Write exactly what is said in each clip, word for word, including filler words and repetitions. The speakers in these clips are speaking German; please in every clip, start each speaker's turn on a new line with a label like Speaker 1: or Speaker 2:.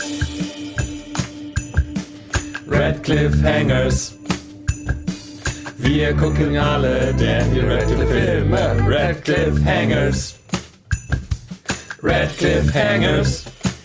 Speaker 1: Red Cliffhangers. Wir gucken alle Daniel Radcliffe Filme. Red Cliffhangers. Red Cliffhangers.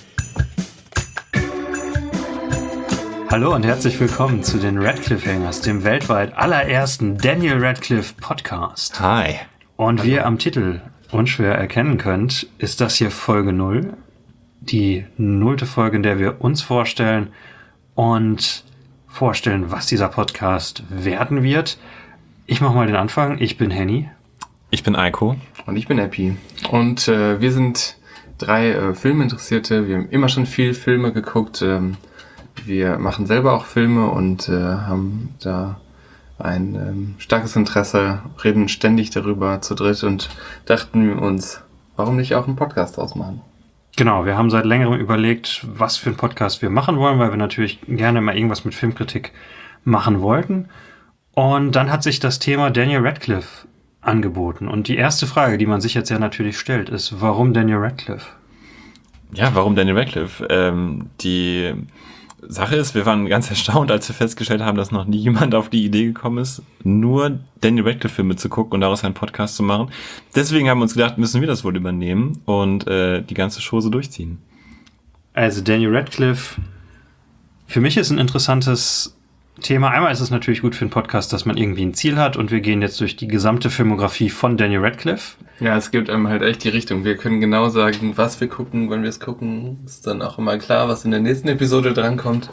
Speaker 2: Hallo und herzlich willkommen zu den Red Cliffhangers, dem weltweit allerersten Daniel Radcliffe Podcast.
Speaker 1: Hi.
Speaker 2: Und wie ihr am Titel unschwer erkennen könnt, ist das hier Folge null. Die nullte Folge, in der wir uns vorstellen und vorstellen, was dieser Podcast werden wird. Ich mache mal den Anfang. Ich bin Henny.
Speaker 1: Ich bin Eiko.
Speaker 3: Und ich bin Epi. Und äh, wir sind drei äh, Filminteressierte. Wir haben immer schon viel Filme geguckt. Ähm, wir machen selber auch Filme und äh, haben da ein ähm, starkes Interesse, reden ständig darüber zu dritt und dachten uns, warum nicht auch einen Podcast draus machen?
Speaker 2: Genau, wir haben seit längerem überlegt, was für einen Podcast wir machen wollen, weil wir natürlich gerne mal irgendwas mit Filmkritik machen wollten. Und dann hat sich das Thema Daniel Radcliffe angeboten. Und die erste Frage, die man sich jetzt ja natürlich stellt, ist, warum Daniel Radcliffe?
Speaker 1: Ja, warum Daniel Radcliffe? Ähm, die Sache ist, wir waren ganz erstaunt, als wir festgestellt haben, dass noch nie jemand auf die Idee gekommen ist, nur Daniel Radcliffe-Filme zu gucken und daraus einen Podcast zu machen. Deswegen haben wir uns gedacht, müssen wir das wohl übernehmen und äh, die ganze Show so durchziehen.
Speaker 2: Also Daniel Radcliffe, für mich ist ein interessantes Thema. Einmal ist es natürlich gut für einen Podcast, dass man irgendwie ein Ziel hat und wir gehen jetzt durch die gesamte Filmografie von Daniel Radcliffe.
Speaker 3: Ja, es gibt einem halt echt die Richtung. Wir können genau sagen, was wir gucken, wann wir es gucken. Ist dann auch immer klar, was in der nächsten Episode drankommt.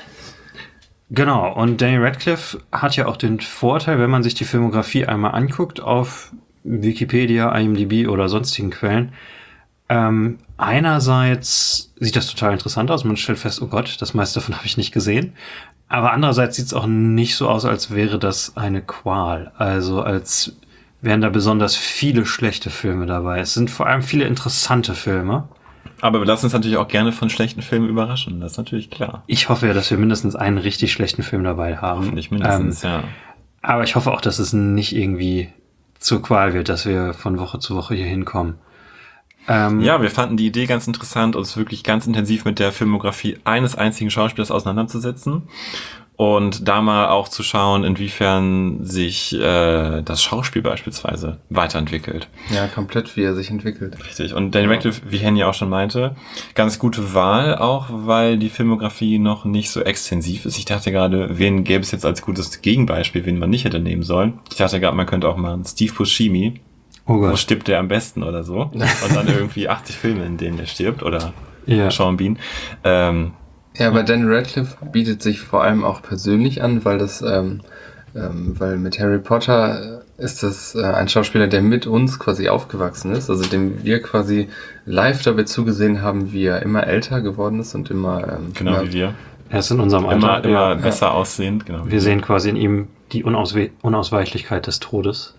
Speaker 2: Genau, und Daniel Radcliffe hat ja auch den Vorteil, wenn man sich die Filmografie einmal anguckt auf Wikipedia, IMDb oder sonstigen Quellen. Ähm, einerseits sieht das total interessant aus. Man stellt fest, oh Gott, das meiste davon habe ich nicht gesehen. Aber andererseits sieht es auch nicht so aus, als wäre das eine Qual. Also als wären da besonders viele schlechte Filme dabei. Es sind vor allem viele interessante Filme.
Speaker 1: Aber wir lassen uns natürlich auch gerne von schlechten Filmen überraschen, das ist natürlich klar.
Speaker 2: Ich hoffe ja, dass wir mindestens einen richtig schlechten Film dabei haben.
Speaker 1: Hoffentlich mindestens, ähm, ja.
Speaker 2: Aber ich hoffe auch, dass es nicht irgendwie zur Qual wird, dass wir von Woche zu Woche hier hinkommen.
Speaker 1: Ähm, ja, wir fanden die Idee ganz interessant, uns wirklich ganz intensiv mit der Filmografie eines einzigen Schauspielers auseinanderzusetzen und da mal auch zu schauen, inwiefern sich äh, das Schauspiel beispielsweise weiterentwickelt.
Speaker 3: Ja, komplett, wie er sich entwickelt.
Speaker 1: Richtig. Und Daniel Radcliffe, wie Henny auch schon meinte, ganz gute Wahl, auch weil die Filmografie noch nicht so extensiv ist. Ich dachte gerade, wen gäbe es jetzt als gutes Gegenbeispiel, wen man nicht hätte nehmen sollen. Ich dachte gerade, man könnte auch mal einen Steve Buscemi. Oh, wo stirbt der am besten oder so? Und dann irgendwie achtzig Filme, in denen der stirbt. Oder ja. Sean Bean. Ähm,
Speaker 3: ja, aber Daniel Radcliffe bietet sich vor allem auch persönlich an, weil das, ähm, ähm, weil mit Harry Potter ist das äh, ein Schauspieler, der mit uns quasi aufgewachsen ist. Also dem wir quasi live dabei zugesehen haben, wie er immer älter geworden ist und immer... Ähm,
Speaker 1: genau
Speaker 3: immer,
Speaker 1: wie wir.
Speaker 2: Er ist in unserem
Speaker 1: immer,
Speaker 2: Alter.
Speaker 1: Immer
Speaker 2: ja.
Speaker 1: besser ja. aussehend. Genau
Speaker 2: wir sehen quasi in ihm die Unauswe- Unausweichlichkeit des Todes.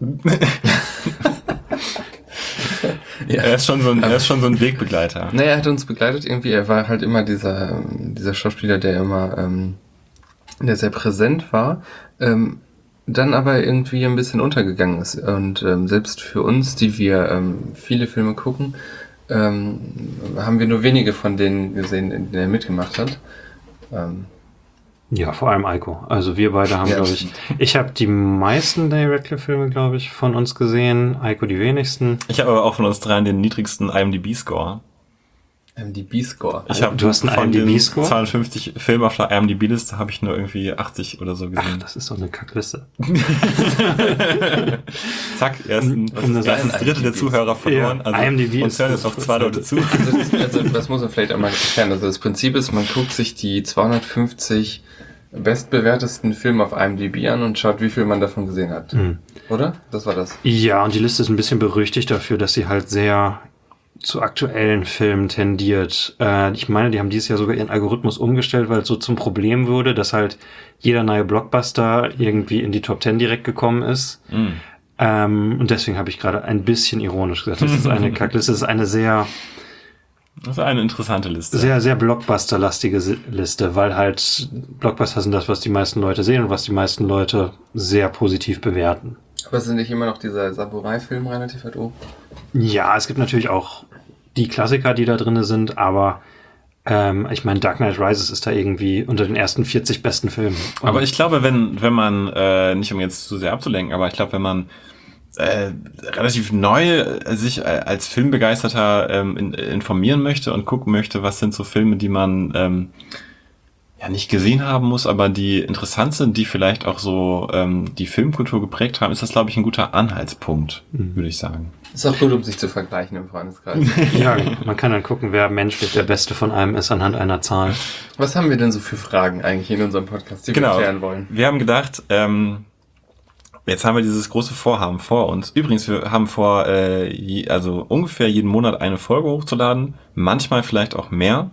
Speaker 1: Ja. Er ist schon so ein, er ist schon so ein Wegbegleiter.
Speaker 3: Naja, er hat uns begleitet irgendwie. Er war halt immer dieser, dieser Schauspieler, der immer, ähm, der sehr präsent war, ähm, dann aber irgendwie ein bisschen untergegangen ist. Und ähm, selbst für uns, die wir ähm, viele Filme gucken, ähm, haben wir nur wenige von denen gesehen, in denen er mitgemacht hat. Ähm,
Speaker 2: Ja, vor allem Eiko. Also wir beide haben, ja, glaube ich, ich habe die meisten Daniel Radcliffe-Filme, glaube ich, von uns gesehen. Eiko die wenigsten.
Speaker 1: Ich habe aber auch von uns dreien den niedrigsten IMDb-Score.
Speaker 3: IMDb-Score?
Speaker 1: Ich habe
Speaker 2: du hast einen IMDb-Score?
Speaker 1: zweiundfünfzig Filme auf der IMDb-Liste habe ich nur irgendwie achtzig oder so gesehen.
Speaker 2: Ach, das ist doch eine Kackliste.
Speaker 1: Zack, ersten, was ist das, das Drittel der Zuhörer verloren.
Speaker 2: Ja, also IMDb
Speaker 1: uns hören jetzt noch zwei Leute zu.
Speaker 3: Also, also das muss man vielleicht einmal erklären. Also das Prinzip ist, man guckt sich die zweihundertfünfzig bestbewertesten Filme auf IMDb an und schaut, wie viel man davon gesehen hat. Mhm. Oder? Das war das.
Speaker 2: Ja, und die Liste ist ein bisschen berüchtigt dafür, dass sie halt sehr zu aktuellen Filmen tendiert. Äh, ich meine, die haben dieses Jahr sogar ihren Algorithmus umgestellt, weil es so zum Problem wurde, dass halt jeder neue Blockbuster irgendwie in die Top Ten direkt gekommen ist. Mhm. Ähm, und deswegen habe ich gerade ein bisschen ironisch gesagt, das ist eine Kackliste, das ist eine sehr
Speaker 1: Das ist eine interessante Liste.
Speaker 2: Sehr, sehr Blockbuster-lastige Liste, weil halt Blockbuster sind das, was die meisten Leute sehen und was die meisten Leute sehr positiv bewerten.
Speaker 3: Aber sind nicht immer noch dieser Samurai-Film relativ weit oben?
Speaker 2: Ja, es gibt natürlich auch die Klassiker, die da drin sind, aber Ähm, ich meine, Dark Knight Rises ist da irgendwie unter den ersten vierzig besten Filmen. Und
Speaker 1: Aber ich glaube, wenn, wenn man, äh, nicht um jetzt zu sehr abzulenken, aber ich glaube, wenn man äh, relativ neu äh, sich als Filmbegeisterter ähm, in, informieren möchte und gucken möchte, was sind so Filme, die man ähm, ja nicht gesehen haben muss, aber die interessant sind, die vielleicht auch so ähm, die Filmkultur geprägt haben, ist das, glaube ich, ein guter Anhaltspunkt, mhm. würde ich sagen.
Speaker 3: Ist auch gut, um sich zu vergleichen im Freundeskreis.
Speaker 2: Ja, man kann dann gucken, wer menschlich der Beste von einem ist anhand einer Zahl.
Speaker 3: Was haben wir denn so für Fragen eigentlich in unserem Podcast, die
Speaker 1: genau.
Speaker 3: wir klären wollen?
Speaker 1: Wir haben gedacht, ähm, jetzt haben wir dieses große Vorhaben vor uns. Übrigens, wir haben vor, äh, je, also ungefähr jeden Monat eine Folge hochzuladen, manchmal vielleicht auch mehr.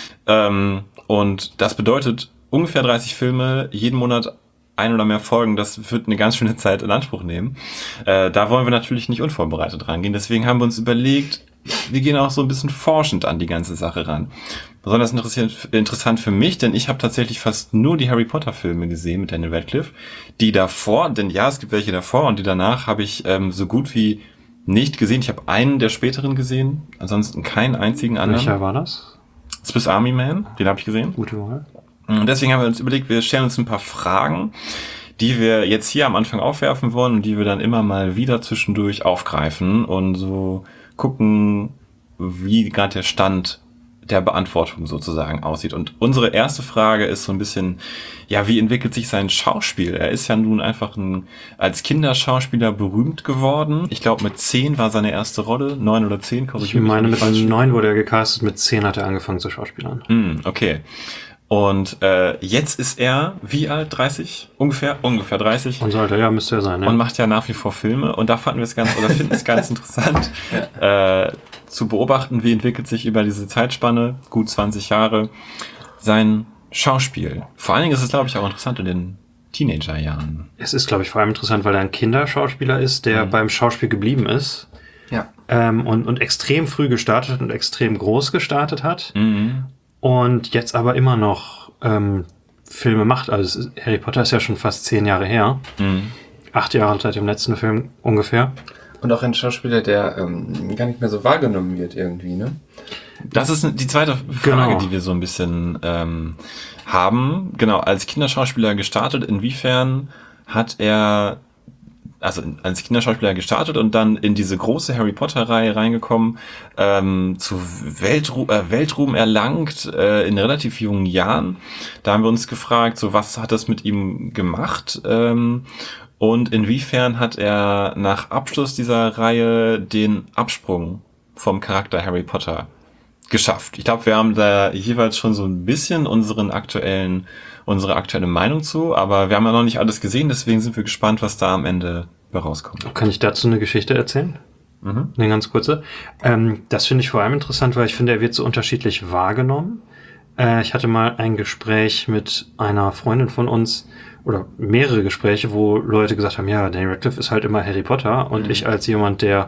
Speaker 1: Ähm, und das bedeutet ungefähr dreißig Filme, jeden Monat ein oder mehr Folgen, das wird eine ganz schöne Zeit in Anspruch nehmen. Äh, da wollen wir natürlich nicht unvorbereitet rangehen. Deswegen haben wir uns überlegt, wir gehen auch so ein bisschen forschend an die ganze Sache ran. Besonders interessant für mich, denn ich habe tatsächlich fast nur die Harry Potter Filme gesehen mit Daniel Radcliffe. Die davor, denn ja, es gibt welche davor und die danach habe ich ähm, so gut wie nicht gesehen. Ich habe einen der späteren gesehen, ansonsten keinen einzigen anderen.
Speaker 2: Welcher war das?
Speaker 1: Swiss Army Man, den habe ich gesehen.
Speaker 2: Gute Wahl.
Speaker 1: Und deswegen haben wir uns überlegt, wir stellen uns ein paar Fragen, die wir jetzt hier am Anfang aufwerfen wollen und die wir dann immer mal wieder zwischendurch aufgreifen und so gucken, wie gerade der Stand der Beantwortung sozusagen aussieht. Und unsere erste Frage ist so ein bisschen, ja, wie entwickelt sich sein Schauspiel? Er ist ja nun einfach ein, als Kinderschauspieler berühmt geworden. Ich glaube, mit zehn war seine erste Rolle, neun oder zehn, korrigiere
Speaker 2: Ich meine,
Speaker 1: mich,
Speaker 2: mit neun wurde er gecastet, mit zehn hat er angefangen zu schauspielern.
Speaker 1: Mm, okay. Und äh, jetzt ist er, wie alt? dreißig? Ungefähr? Ungefähr dreißig.
Speaker 2: Und sollte, ja, müsste er sein, ja.
Speaker 1: Und macht ja nach wie vor Filme. Und da fanden wir es ganz, oder finden es ganz interessant, äh, zu beobachten, wie entwickelt sich über diese Zeitspanne, gut zwanzig Jahre, sein Schauspiel. Vor allen Dingen ist es, glaube ich, auch interessant in den Teenagerjahren.
Speaker 2: Es ist, glaube ich, vor allem interessant, weil er ein Kinderschauspieler ist, der mhm. beim Schauspiel geblieben ist.
Speaker 3: Ja.
Speaker 2: Ähm, und, und extrem früh gestartet und extrem groß gestartet hat.
Speaker 1: Mhm.
Speaker 2: Und jetzt aber immer noch ähm, Filme macht. Also ist, Harry Potter ist ja schon fast zehn Jahre her.
Speaker 1: Mhm.
Speaker 2: Acht Jahre seit dem letzten Film ungefähr.
Speaker 3: Und auch ein Schauspieler, der ähm, gar nicht mehr so wahrgenommen wird irgendwie, ne?
Speaker 1: Das ist die zweite Frage,
Speaker 2: genau.
Speaker 1: die wir so ein bisschen ähm, haben. Genau, als Kinderschauspieler gestartet, inwiefern hat er, also als Kinderschauspieler gestartet und dann in diese große Harry Potter-Reihe reingekommen, ähm, zu Weltru- äh, Weltruhm erlangt äh, in relativ jungen Jahren. Da haben wir uns gefragt, so was hat das mit ihm gemacht? Ähm, und inwiefern hat er nach Abschluss dieser Reihe den Absprung vom Charakter Harry Potter geschafft? Ich glaube, wir haben da jeweils schon so ein bisschen unseren aktuellen, unsere aktuelle Meinung zu, aber wir haben ja noch nicht alles gesehen, deswegen sind wir gespannt, was da am Ende rauskommt.
Speaker 2: Kann ich dazu eine Geschichte erzählen? Mhm. Eine ganz kurze. Ähm, das finde ich vor allem interessant, weil ich finde, er wird so unterschiedlich wahrgenommen. Äh, ich hatte mal ein Gespräch mit einer Freundin von uns, oder mehrere Gespräche, wo Leute gesagt haben, ja, Daniel Radcliffe ist halt immer Harry Potter und mhm. ich als jemand, der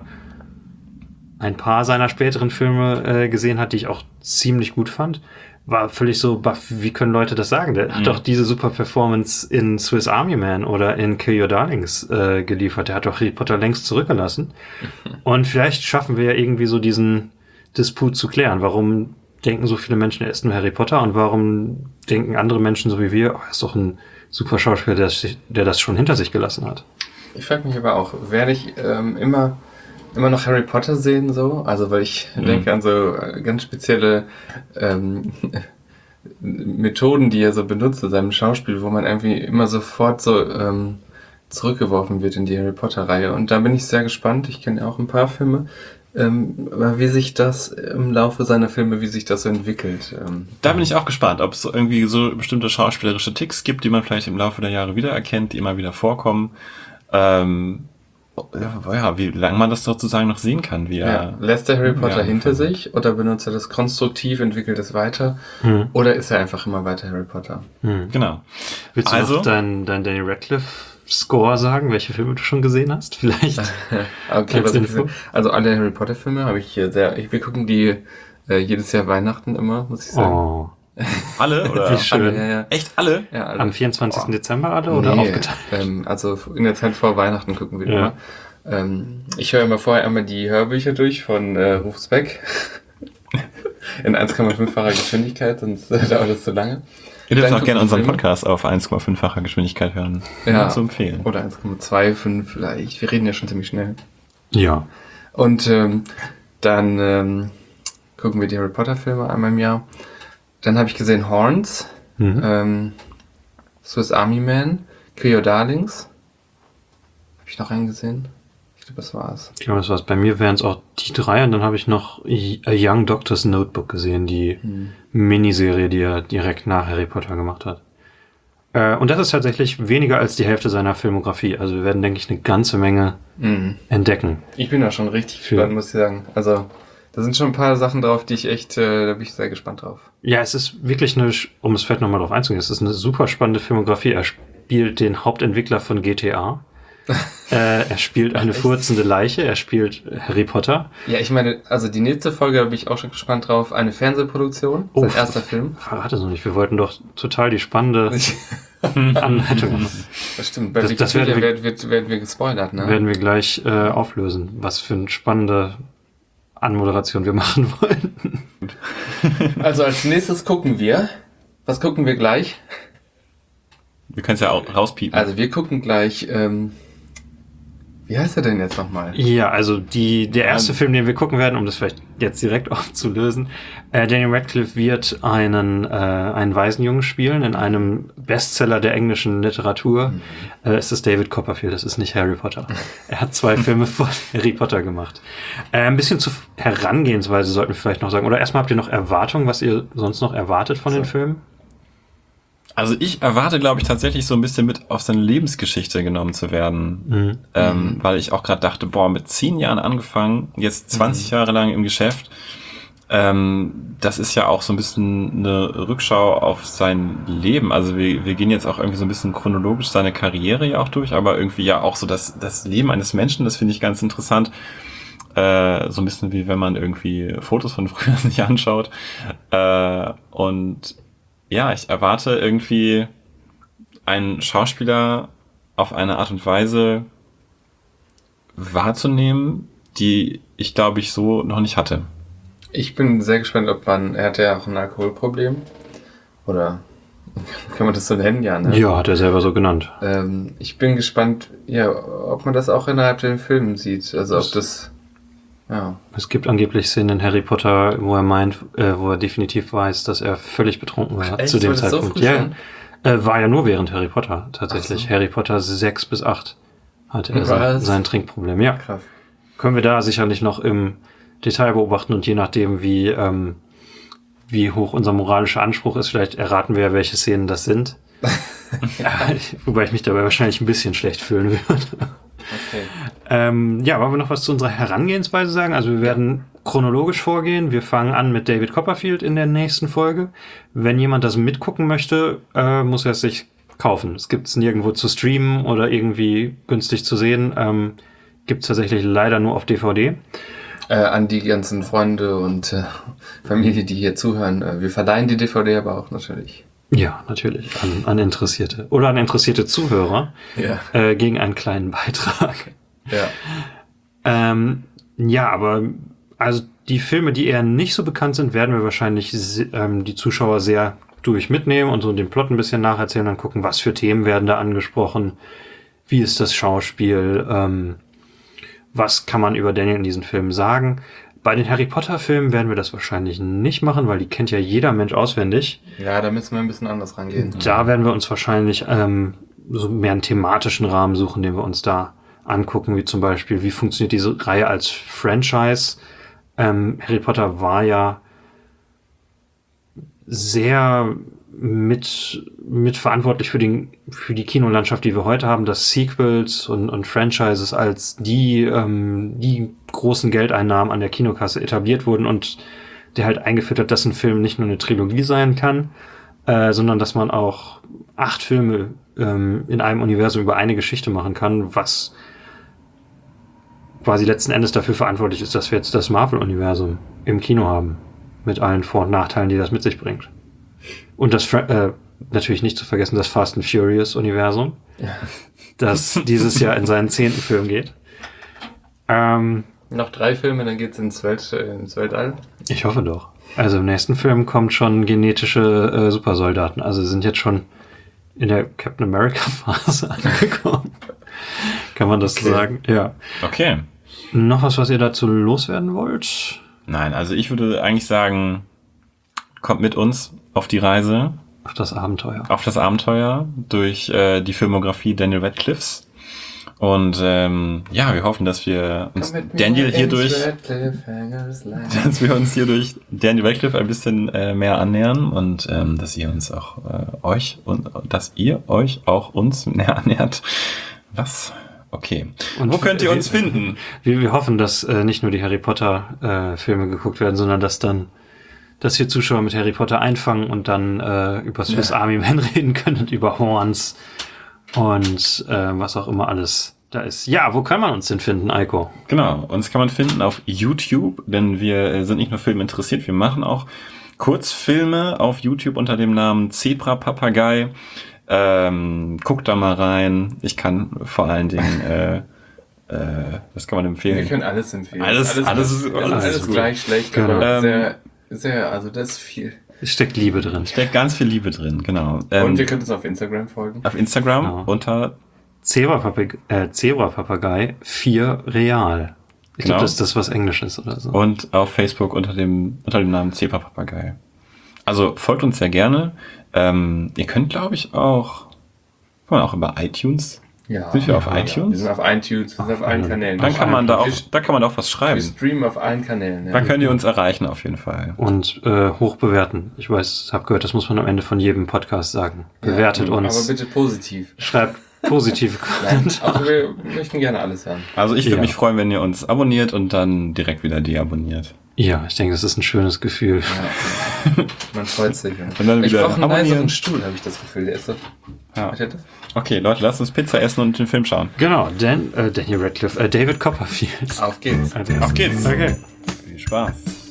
Speaker 2: ein paar seiner späteren Filme äh, gesehen hat, die ich auch ziemlich gut fand, war völlig so, baff, wie können Leute das sagen? Der mhm. hat doch diese super Performance in Swiss Army Man oder in Kill Your Darlings äh, geliefert. Der hat doch Harry Potter längst zurückgelassen. Mhm. Und vielleicht schaffen wir ja irgendwie so diesen Disput zu klären. Warum denken so viele Menschen, er ist nur Harry Potter und warum denken andere Menschen so wie wir, oh, er ist doch ein super Schauspieler, der, der das schon hinter sich gelassen hat.
Speaker 3: Ich frage mich aber auch, werde ich ähm, immer immer noch Harry Potter sehen so? Also weil ich mhm. denke an so ganz spezielle ähm, Methoden, die er so benutzt in seinem Schauspiel, wo man irgendwie immer sofort so ähm, zurückgeworfen wird in die Harry Potter-Reihe. Und da bin ich sehr gespannt. Ich kenne ja auch ein paar Filme. Ähm, aber wie sich das im Laufe seiner Filme, wie sich das so entwickelt. Ähm,
Speaker 1: da bin ich auch gespannt, ob es so irgendwie so bestimmte schauspielerische Ticks gibt, die man vielleicht im Laufe der Jahre wiedererkennt, die immer wieder vorkommen. Ähm, ja, wie lange man das sozusagen noch sehen kann. Wie
Speaker 3: ja.
Speaker 1: er,
Speaker 3: Lässt er Harry Potter
Speaker 1: ja,
Speaker 3: hinter sich oder benutzt er das konstruktiv, entwickelt es weiter hm. oder ist er einfach immer weiter Harry Potter?
Speaker 1: Hm. Genau.
Speaker 2: Willst du also, noch dein, dein Daniel Radcliffe Score sagen, welche Filme du schon gesehen hast? Vielleicht.
Speaker 3: Okay, was ich also alle Harry Potter Filme habe ich hier sehr, ich, wir gucken die äh, jedes Jahr Weihnachten immer, muss ich sagen.
Speaker 2: Oh.
Speaker 1: Alle? Oder?
Speaker 2: Wie schön.
Speaker 3: Alle, ja, ja.
Speaker 1: Echt alle?
Speaker 3: Ja, alle.
Speaker 2: Am vierundzwanzigsten Oh. Dezember alle oder
Speaker 3: nee,
Speaker 2: aufgeteilt?
Speaker 3: Ähm, also in der Zeit vor Weihnachten gucken wir
Speaker 2: ja.
Speaker 3: immer. Ähm, ich höre immer vorher einmal die Hörbücher durch von äh, Rufus Beck. in eins Komma fünffacher Geschwindigkeit, sonst äh, dauert das zu lange.
Speaker 1: Ihr dürft
Speaker 3: Dann
Speaker 1: auch gerne
Speaker 3: gucken
Speaker 1: unseren
Speaker 3: Filme.
Speaker 1: Podcast auf eins Komma fünffacher Geschwindigkeit hören.
Speaker 3: Ja.
Speaker 1: Zu empfehlen.
Speaker 3: Oder eins Komma fünfundzwanzig vielleicht. Wir reden ja schon ziemlich schnell.
Speaker 2: Ja.
Speaker 3: Und ähm, dann ähm, gucken wir die Harry Potter Filme einmal im Jahr. Dann habe ich gesehen Horns,
Speaker 2: Mhm.
Speaker 3: ähm, Swiss Army Man, Queer Darlings. Habe ich noch einen gesehen? Ich glaube, das war's.
Speaker 2: Ich glaube, das war's. Bei mir wären es auch die drei und dann habe ich noch A Young Doctor's Notebook gesehen, die
Speaker 3: Hm.
Speaker 2: Miniserie, die er direkt nach Harry Potter gemacht hat. Äh, und das ist tatsächlich weniger als die Hälfte seiner Filmografie. Also wir werden, denke ich, eine ganze Menge
Speaker 3: Mhm.
Speaker 2: entdecken.
Speaker 3: Ich bin da schon richtig
Speaker 2: Für-
Speaker 3: gespannt, muss ich sagen. Also, da sind schon ein paar Sachen drauf, die ich echt, äh, da bin ich sehr gespannt drauf.
Speaker 2: Ja, es ist wirklich eine, um es vielleicht nochmal drauf einzugehen, es ist eine super spannende Filmografie. Er spielt den Hauptentwickler von G T A. äh, er spielt eine
Speaker 3: Echt?
Speaker 2: furzende Leiche, er spielt Harry Potter.
Speaker 3: Ja, ich meine, also die nächste Folge, da bin ich auch schon gespannt drauf. Eine Fernsehproduktion,
Speaker 2: Oh,
Speaker 3: sein erster Film.
Speaker 2: Verrate es noch nicht, wir wollten doch total die spannende Anleitung machen.
Speaker 3: Das stimmt, bei
Speaker 2: Das- das
Speaker 3: Wikipedia
Speaker 2: werden wir-
Speaker 3: werden, wird, werden wir gespoilert, ne?
Speaker 2: Werden wir gleich äh, auflösen, was für eine spannende Anmoderation wir machen wollen.
Speaker 3: Also als nächstes gucken wir. Was gucken wir gleich?
Speaker 1: Wir können es ja auch rauspiepen.
Speaker 3: Also wir gucken gleich, ähm, wie heißt er denn jetzt nochmal?
Speaker 2: Ja, also die, der erste
Speaker 1: Ähm.
Speaker 2: Film, den wir gucken werden, um das vielleicht jetzt direkt aufzulösen, äh, Daniel Radcliffe wird einen, äh, einen Waisenjungen spielen in einem Bestseller der englischen Literatur.
Speaker 3: Mhm.
Speaker 2: Äh, es ist David Copperfield, das ist nicht Harry Potter. Er hat zwei Filme vor Harry Potter gemacht. Äh, ein bisschen zur Herangehensweise sollten wir vielleicht noch sagen. Oder erstmal habt ihr noch Erwartungen, was ihr sonst noch erwartet von den
Speaker 3: So.
Speaker 2: Filmen?
Speaker 1: Also ich erwarte, glaube ich, tatsächlich so ein bisschen mit auf seine Lebensgeschichte genommen zu werden.
Speaker 2: Mhm.
Speaker 1: Ähm, weil ich auch gerade dachte, boah, mit zehn Jahren angefangen, jetzt zwanzig Jahre lang im Geschäft. Ähm, das ist ja auch so ein bisschen eine Rückschau auf sein Leben. Also wir, wir gehen jetzt auch irgendwie so ein bisschen chronologisch seine Karriere ja auch durch, aber irgendwie ja auch so das, das Leben eines Menschen, das finde ich ganz interessant. Äh, so ein bisschen wie wenn man irgendwie Fotos von früher sich anschaut. Äh, und ja, ich erwarte irgendwie einen Schauspieler auf eine Art und Weise wahrzunehmen, die ich, glaube ich, so noch nicht hatte.
Speaker 3: Ich bin sehr gespannt, ob man, er hat ja auch ein Alkoholproblem. Oder kann man das so nennen? Ja, ne?
Speaker 2: Ja, hat er selber so genannt.
Speaker 3: Ähm, ich bin gespannt, ja, ob man das auch innerhalb der Filme sieht. Also ob das, ja.
Speaker 2: Es gibt angeblich Szenen in Harry Potter, wo er meint, äh, wo er definitiv weiß, dass er völlig betrunken war
Speaker 3: Echt?
Speaker 2: zu dem
Speaker 3: War das so
Speaker 2: Zeitpunkt.
Speaker 3: früh
Speaker 2: ja,
Speaker 3: schon?
Speaker 2: äh, war ja nur während Harry Potter tatsächlich.
Speaker 3: Ach so.
Speaker 2: Harry Potter sechs bis acht hatte er sein,
Speaker 3: Was?
Speaker 2: sein Trinkproblem. Ja,
Speaker 3: Krass.
Speaker 2: können wir da sicherlich noch im Detail beobachten und je nachdem, wie ähm, wie hoch unser moralischer Anspruch ist, vielleicht erraten wir ja, welche Szenen das sind. ja, wobei ich mich dabei wahrscheinlich ein bisschen schlecht fühlen würde.
Speaker 3: Okay.
Speaker 2: Ähm, ja, wollen wir noch was zu unserer Herangehensweise sagen? Also wir werden chronologisch vorgehen. Wir fangen an mit David Copperfield in der nächsten Folge. Wenn jemand das mitgucken möchte, äh, muss er es sich kaufen. Es gibt es nirgendwo zu streamen oder irgendwie günstig zu sehen. Ähm, gibt es tatsächlich leider nur auf D V D.
Speaker 3: Äh, an die ganzen Freunde und äh, Familie, die hier zuhören. Äh, wir verleihen die D V D aber auch natürlich.
Speaker 2: Ja, natürlich. An, an Interessierte. Oder an interessierte Zuhörer
Speaker 3: Ja.
Speaker 2: äh, gegen einen kleinen Beitrag.
Speaker 3: Ja.
Speaker 2: Ähm, ja, aber also die Filme, die eher nicht so bekannt sind, werden wir wahrscheinlich se- ähm, die Zuschauer sehr durch mitnehmen und so den Plot ein bisschen nacherzählen, dann gucken, was für Themen werden da angesprochen, wie ist das Schauspiel, ähm, was kann man über Daniel in diesen Filmen sagen. Bei den Harry Potter Filmen werden wir das wahrscheinlich nicht machen, weil die kennt ja jeder Mensch auswendig.
Speaker 3: Ja, da müssen wir ein bisschen anders rangehen.
Speaker 2: Da werden wir uns wahrscheinlich ähm, so mehr einen thematischen Rahmen suchen, den wir uns da angucken, wie zum Beispiel, wie funktioniert diese Reihe als Franchise. Ähm, Harry Potter war ja sehr mit, mit verantwortlich für, den, für die Kinolandschaft, die wir heute haben, dass Sequels und, und Franchises als die, ähm, die großen Geldeinnahmen an der Kinokasse etabliert wurden und der halt eingeführt hat, dass ein Film nicht nur eine Trilogie sein kann, äh, sondern dass man auch acht Filme ähm, in einem Universum über eine Geschichte machen kann, was quasi letzten Endes dafür verantwortlich ist, dass wir jetzt das Marvel-Universum im Kino haben. Mit allen Vor- und Nachteilen, die das mit sich bringt. Und das, Fra- äh, natürlich nicht zu vergessen, das Fast and Furious-Universum, das dieses Jahr in seinen zehnten Film geht. Ähm,
Speaker 3: Noch drei Filme, dann geht's ins, Welt, äh, ins Weltall.
Speaker 2: ich hoffe doch. Also im nächsten Film kommt schon genetische äh, Supersoldaten. Also sie sind jetzt schon in der Captain America-Phase angekommen. Kann man das
Speaker 3: Okay.
Speaker 2: sagen? Ja.
Speaker 1: Okay.
Speaker 2: Noch was, was ihr dazu loswerden wollt?
Speaker 1: Nein, also ich würde eigentlich sagen, kommt mit uns auf die Reise,
Speaker 2: Auf das Abenteuer.
Speaker 1: auf das Abenteuer durch äh, die Filmografie Daniel Radcliffes. Und ähm, ja, wir hoffen, dass wir uns Daniel hierdurch, dass wir uns hier durch Daniel Radcliffe ein bisschen äh, mehr annähern und ähm, dass ihr uns auch äh, euch und dass ihr euch auch uns näher annähert. Was? Okay.
Speaker 2: Und
Speaker 1: Wo könnt ihr
Speaker 2: wir-
Speaker 1: uns finden?
Speaker 2: Wir, wir hoffen, dass äh, nicht nur die Harry Potter äh, Filme geguckt werden, sondern dass dann, dass wir Zuschauer mit Harry Potter einfangen und dann äh, über Swiss Army Man reden können und über Horns und äh, was auch immer alles da ist. Ja, wo kann man uns denn finden, Eiko?
Speaker 1: Genau, uns kann man finden auf YouTube, denn wir äh, sind nicht nur Film interessiert, wir machen auch Kurzfilme auf YouTube unter dem Namen Zebra Papagei. Ähm, guckt da mal rein. Ich kann vor allen Dingen, äh, äh, was kann man empfehlen?
Speaker 3: Wir können alles empfehlen.
Speaker 1: Alles- alles ist-
Speaker 3: alles,
Speaker 1: alles
Speaker 3: alles,
Speaker 1: ist gut.
Speaker 3: gleich schlecht,
Speaker 2: Genau.
Speaker 3: aber
Speaker 1: Ähm,
Speaker 3: sehr, sehr, also das ist viel.
Speaker 2: Es steckt Liebe drin.
Speaker 1: Steckt ganz viel Liebe drin, genau. Ähm,
Speaker 3: Und ihr könnt uns auf Instagram folgen.
Speaker 1: auf Instagram
Speaker 2: Genau.
Speaker 1: unter,
Speaker 2: Zebra-Papag- äh, Zebra-Papagei vier Real. Ich
Speaker 1: Genau.
Speaker 2: glaube, das ist das, was Englisch ist oder so.
Speaker 1: und auf Facebook unter dem, unter dem Namen Zebra Papagei. Also folgt uns sehr gerne. Ähm, ihr könnt, glaube ich, auch, kann man auch über iTunes.
Speaker 3: Ja.
Speaker 1: Sind wir auf
Speaker 3: Ja,
Speaker 1: iTunes?
Speaker 3: Wir sind auf iTunes, wir sind auf allen Kanälen.
Speaker 1: Dann kann man da auch, da kann man da auch was
Speaker 3: Wir
Speaker 1: schreiben.
Speaker 3: streamen auf allen Kanälen. Ja.
Speaker 1: Dann könnt ihr uns erreichen auf jeden Fall.
Speaker 2: Und äh, hoch bewerten. Ich weiß, habe gehört, das muss man am Ende von jedem Podcast sagen. Bewertet
Speaker 3: Ja,
Speaker 2: uns.
Speaker 3: Aber bitte positiv.
Speaker 2: Schreibt positive
Speaker 3: Nein,
Speaker 2: Kommentare.
Speaker 3: also wir möchten gerne alles hören.
Speaker 1: Also ich würde
Speaker 2: Ja.
Speaker 1: mich freuen, wenn ihr uns abonniert und dann direkt wieder deabonniert.
Speaker 2: Ja, ich denke, das ist ein schönes Gefühl.
Speaker 3: Ja. Man freut sich. Ja.
Speaker 1: Und dann
Speaker 3: Ich
Speaker 1: wieder
Speaker 3: brauche einen
Speaker 1: abonnieren.
Speaker 3: leiseren Stuhl, habe ich das Gefühl. Der ist so.
Speaker 1: Ja.
Speaker 3: Was hat das?
Speaker 1: Okay, Leute, lasst uns Pizza essen und den Film schauen.
Speaker 2: Genau, Dan, äh, Daniel Radcliffe, äh, David Copperfield.
Speaker 3: Auf geht's.
Speaker 2: Als erstes.
Speaker 1: Auf geht's.
Speaker 2: Okay.
Speaker 1: Viel Spaß.